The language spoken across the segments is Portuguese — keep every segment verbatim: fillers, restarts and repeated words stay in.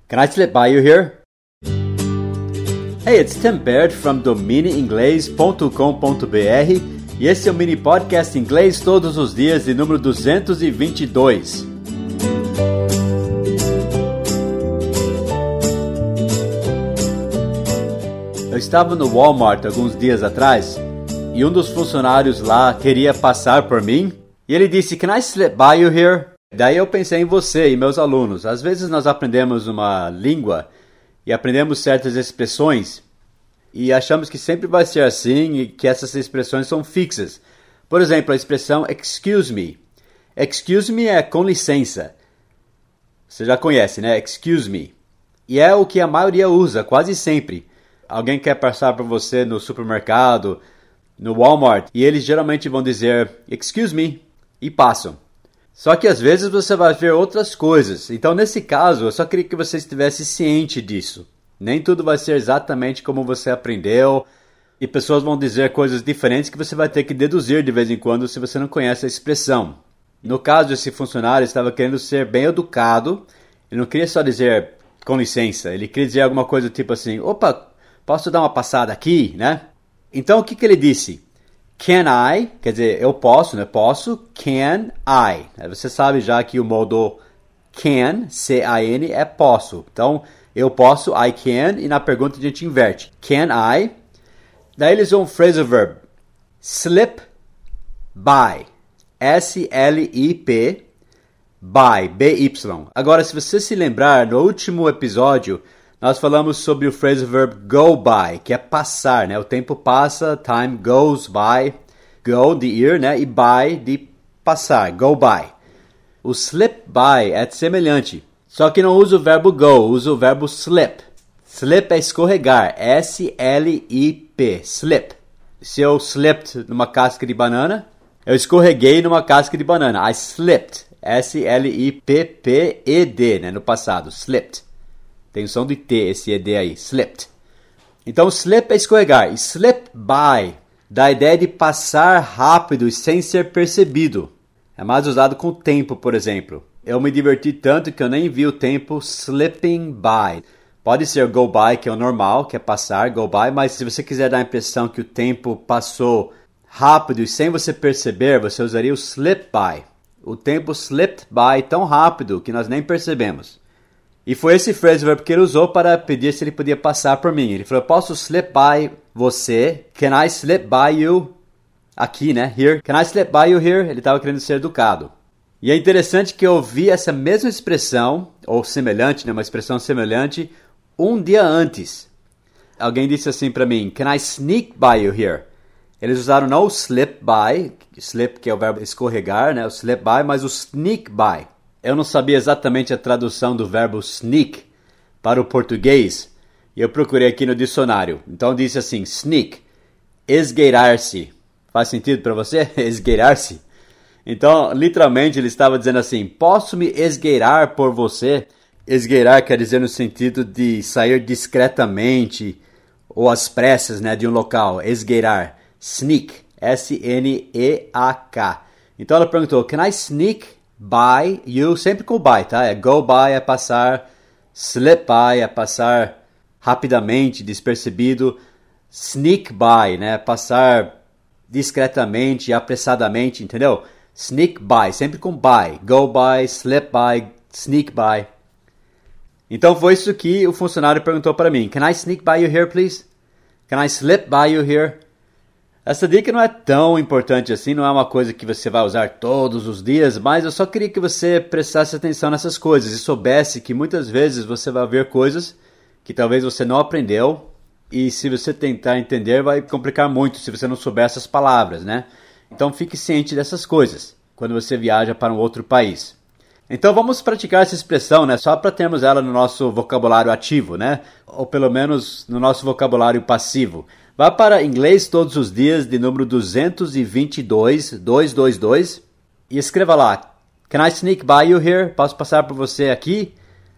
Can I slip by you here? Hey, it's Tim Baird from domine inglês ponto com ponto b r e esse é o mini podcast Inglês Todos os Dias de número duzentos e vinte e dois. Eu estava no Walmart alguns dias atrás e um dos funcionários lá queria passar por mim e ele disse, Can I slip by you here? Daí eu pensei em você e meus alunos. Às vezes nós aprendemos uma língua e aprendemos certas expressões e achamos que sempre vai ser assim e que essas expressões são fixas. Por exemplo, a expressão excuse me. Excuse me é com licença. Você já conhece, né? Excuse me. E é o que a maioria usa, quase sempre. Alguém quer passar por você no supermercado, no Walmart, e eles geralmente vão dizer excuse me e passam. Só que às vezes você vai ver outras coisas. Então nesse caso, eu só queria que você estivesse ciente disso. Nem tudo vai ser exatamente como você aprendeu. E pessoas vão dizer coisas diferentes que você vai ter que deduzir de vez em quando se você não conhece a expressão. No caso, esse funcionário estava querendo ser bem educado. Ele não queria só dizer com licença. Ele queria dizer alguma coisa tipo assim, opa, posso dar uma passada aqui, né? Então o que, que ele disse? Can I, quer dizer, eu posso, né? Posso, can I. Você sabe já que o modo can, C A N, é posso. Então, eu posso, I can, e na pergunta a gente inverte. Can I? Daí eles usam o phrasal verb slip by. S L I P, by, B Y. Agora, se você se lembrar, no último episódio, nós falamos sobre o phrasal verb go by, que é passar, né? O tempo passa, time goes by, go de ir, né? E by de passar, go by. O slip by é semelhante, só que não usa o verbo go, usa o verbo slip. Slip é escorregar, S L I P, slip. Se eu slipped numa casca de banana, eu escorreguei numa casca de banana. I slipped, S L I P P E D, né? No passado, slipped. Tem o som de T, esse E D aí, slipped. Então, slip é escorregar. E slip by dá a ideia de passar rápido e sem ser percebido. É mais usado com o tempo, por exemplo. Eu me diverti tanto que eu nem vi o tempo slipping by. Pode ser go by, que é o normal, que é passar, go by. Mas se você quiser dar a impressão que o tempo passou rápido e sem você perceber, você usaria o slip by. O tempo slipped by tão rápido que nós nem percebemos. E foi esse phrasal verb que ele usou para pedir se ele podia passar por mim. Ele falou, posso slip by você? Can I slip by you? Aqui, né? Here. Can I slip by you here? Ele estava querendo ser educado. E é interessante que eu vi essa mesma expressão, ou semelhante, né? Uma expressão semelhante, um dia antes. Alguém disse assim para mim, Can I sneak by you here? Eles usaram não o slip by, slip que é o verbo escorregar, né? O slip by, mas o sneak by. Eu não sabia exatamente a tradução do verbo sneak para o português e eu procurei aqui no dicionário. Então disse assim, sneak, esgueirar-se. Faz sentido para você? Esgueirar-se? Então, literalmente, ele estava dizendo assim, posso me esgueirar por você? Esgueirar quer dizer no sentido de sair discretamente ou às pressas, né, de um local. Esgueirar. Sneak, S N E A K. Então ela perguntou, can I sneak by you, sempre com by, tá? É go by é passar, slip by é passar rapidamente, despercebido, sneak by, né? Passar discretamente, apressadamente, entendeu? Sneak by, sempre com by, go by, slip by, sneak by. Então foi isso que o funcionário perguntou para mim. Can I sneak by you here, please? Can I slip by you here? Essa dica não é tão importante assim, não é uma coisa que você vai usar todos os dias, mas eu só queria que você prestasse atenção nessas coisas e soubesse que muitas vezes você vai ver coisas que talvez você não aprendeu e se você tentar entender vai complicar muito se você não souber essas palavras, né? Então fique ciente dessas coisas quando você viaja para um outro país. Então vamos praticar essa expressão, né? Só para termos ela no nosso vocabulário ativo, né? Ou pelo menos no nosso vocabulário passivo. Vá para Inglês Todos os Dias, de número duzentos e vinte e dois, duzentos e vinte e dois, e escreva lá, Can I sneak by you here? Posso passar por você aqui?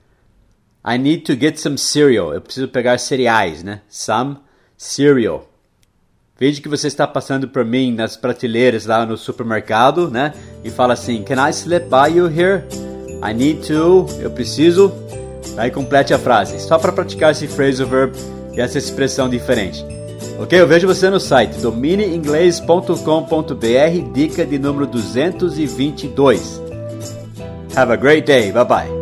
I need to get some cereal. Eu preciso pegar cereais, né? Some cereal. Veja que você está passando por mim nas prateleiras lá no supermercado, né? E fala assim, Can I slip by you here? I need to, eu preciso Aí complete a frase, só para praticar esse phrasal verb e essa expressão diferente. Ok? Eu vejo você no site domine inglês ponto com ponto b r, dica de número duzentos e vinte e dois. Have a great day. Bye bye.